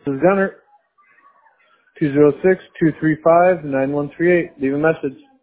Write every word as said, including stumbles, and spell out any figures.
This is Gunner. two zero six, two three five, nine one three eight. Leave a message.